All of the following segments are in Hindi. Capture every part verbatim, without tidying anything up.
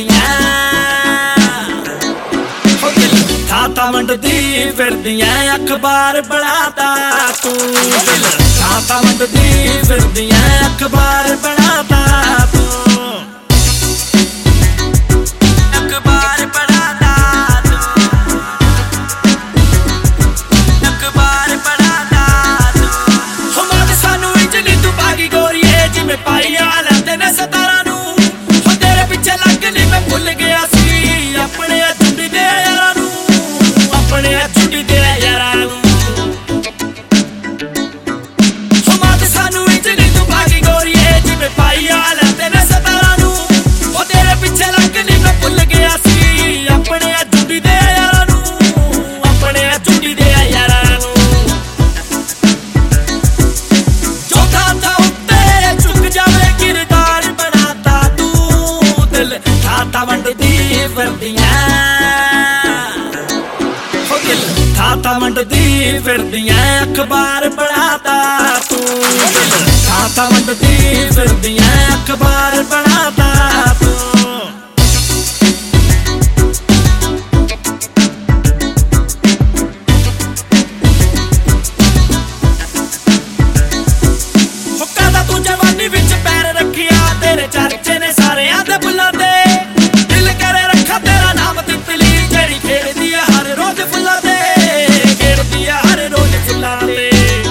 फिरदियां थाता मंडदी फिरदियां अखबार बनाता तू दिल थाता मंडदी फिरदियां अखबार बनाता तू अखबार बनाता तू अखबार बनाता तू हमारे सानू इंजनी तू बागी गोरीए जिमें पाइया लैंदे ने सतारा नू हो तेरे पिछे लग ली मैं भुल गया सी अपने चुंडी दे यारा नू अपने चुंडी दे यारा नू हमारे सानू इंजनी तू बागी गोरीए जिमें पाइया लैंदे ने सतारा नू हो तेरे पिछे लग ली मैं भुल गया सी अपने चुंडी दे यारा नू अपने चुंडी दे यारा नू चौथा था उत्ते चुक जावे किरदार बनाता तू दिल थाता मंडदी फिरदियां हो दिल थाता मंडदी फिरदियां अखबार बनाता तू दिल थाता मंडदी फिरदियां अखबार बनाता तू हुक्का तू जवानी विच पैर रखिया तेरे चर्चे ने सारे आंदे बुल्लां दे दिल करे रखा तेरा नाम तितली जेड़ी खेड़दी है हर रोज फुल्लां दे खेड़दी है हर रोज फुल्लां दे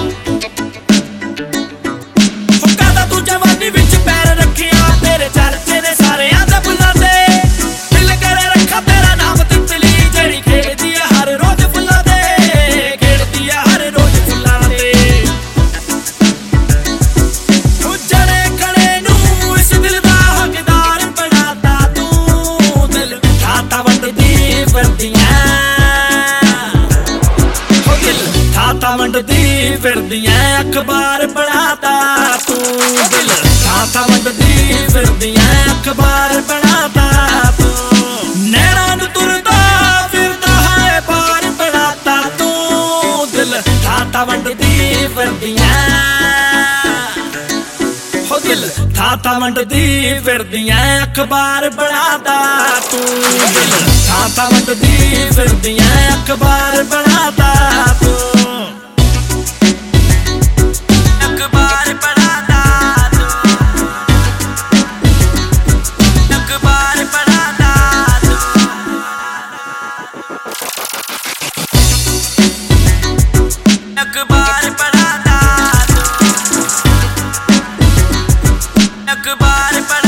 हुक्का तू जवानी विच पैर रखिया तेरे चर्चे ने सारे आंदे बुल्लां दे दिल करे रखा तेरा नाम तितली जेड़ी खेड़दी है हर रोज फुल्लां दे खेड़दी है हर रोज फुल्लां दे जड़े खड़े नू इस दिल दा हकदार बनाता तू दिल थाता मंडदी फिरदियां हो दिल थाता मंडदी फिरदियां अखबार बनाता तू दिल थाता मंडदी फिरदियां अखबार बनाता तू नैना नू तुरदा फिरदा है पार बनाता तू दिल थाता मंडदी फिरदियां हो दिल थाता मंडदी फिरदियां अखबार बनाता तू दिल थाता मंडदी फिरदियां अखबार बनाता तू अखबार बनाता तू अखबार बनाता तू अखबार बनाता तू अखबार पढ़